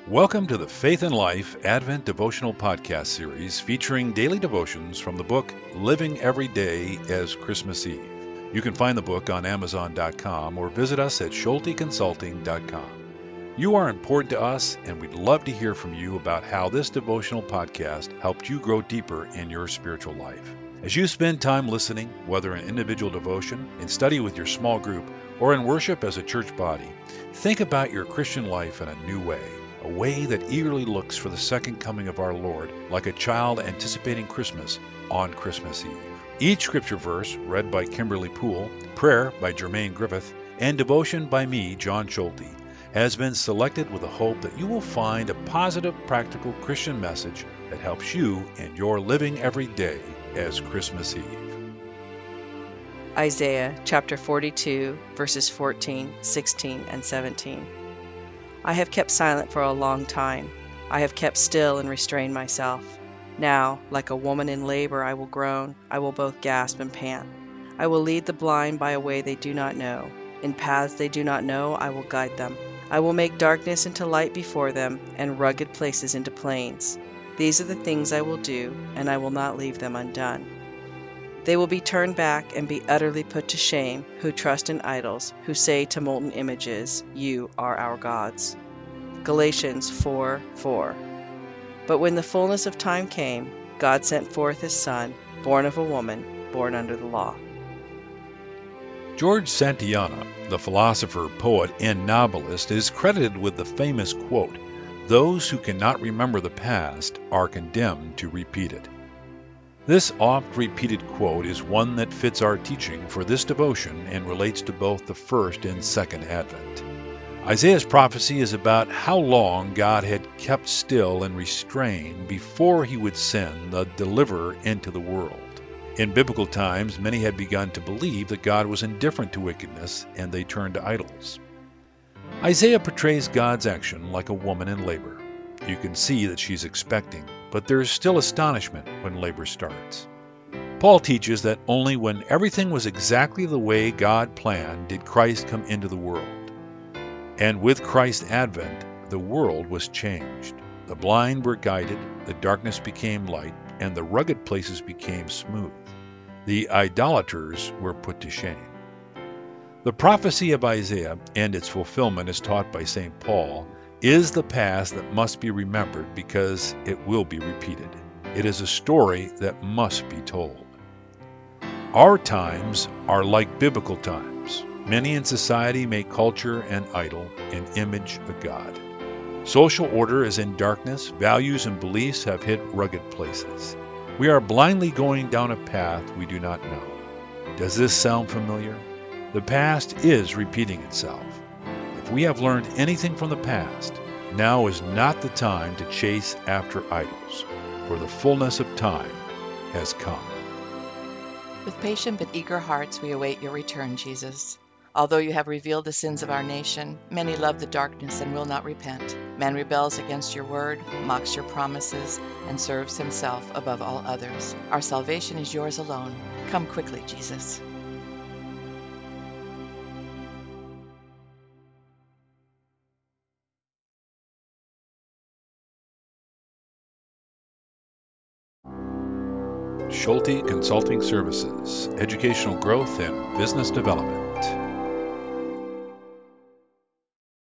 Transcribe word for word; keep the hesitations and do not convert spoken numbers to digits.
Welcome to the Faith and Life Advent Devotional Podcast Series featuring daily devotions from the book Living Every Day as Christmas Eve. You can find the book on Amazon dot com or visit us at Schulte Consulting dot com. You are important to us, and we'd love to hear from you about how this devotional podcast helped you grow deeper in your spiritual life. As you spend time listening, whether in individual devotion, in study with your small group, or in worship as a church body, think about your Christian life in a new way. A way that eagerly looks for the second coming of our Lord, like a child anticipating Christmas on Christmas Eve. Each scripture verse, read by Kimberly Poole, prayer by Jermaine Griffith, and devotion by me, John Schulte, has been selected with the hope that you will find a positive, practical Christian message that helps you in your living every day as Christmas Eve. Isaiah chapter forty-two, verses fourteen, sixteen, and seventeen. I have kept silent for a long time. I have kept still and restrained myself. Now, like a woman in labor, I will groan. I will both gasp and pant. I will lead the blind by a way they do not know. In paths they do not know, I will guide them. I will make darkness into light before them, and rugged places into plains. These are the things I will do, and I will not leave them undone. They will be turned back and be utterly put to shame, who trust in idols, who say to molten images, "You are our gods." Galatians four four. But when the fullness of time came, God sent forth his Son, born of a woman, born under the law. George Santayana, the philosopher, poet, and novelist, is credited with the famous quote, "Those who cannot remember the past are condemned to repeat it." This oft-repeated quote is one that fits our teaching for this devotion and relates to both the first and second Advent. Isaiah's prophecy is about how long God had kept still and restrained before he would send the deliverer into the world. In biblical times, many had begun to believe that God was indifferent to wickedness, and they turned to idols. Isaiah portrays God's action like a woman in labor. You can see that she's expecting, but there is still astonishment when labor starts. Paul teaches that only when everything was exactly the way God planned did Christ come into the world. And with Christ's advent, the world was changed. The blind were guided, the darkness became light, and the rugged places became smooth. The idolaters were put to shame. The prophecy of Isaiah and its fulfillment as taught by Saint Paul is the past that must be remembered because it will be repeated. It is a story that must be told. Our times are like biblical times. Many in society make culture an idol, an image of God. Social order is in darkness, values and beliefs have hit rugged places. We are blindly going down a path we do not know. Does this sound familiar? The past is repeating itself. If we have learned anything from the past, now is not the time to chase after idols, for the fullness of time has come. With patient but eager hearts we await your return, Jesus. Although you have revealed the sins of our nation, many love the darkness and will not repent. Man rebels against your word, mocks your promises, and serves himself above all others. Our salvation is yours alone. Come quickly, Jesus. Schulte Consulting Services, educational growth and business development.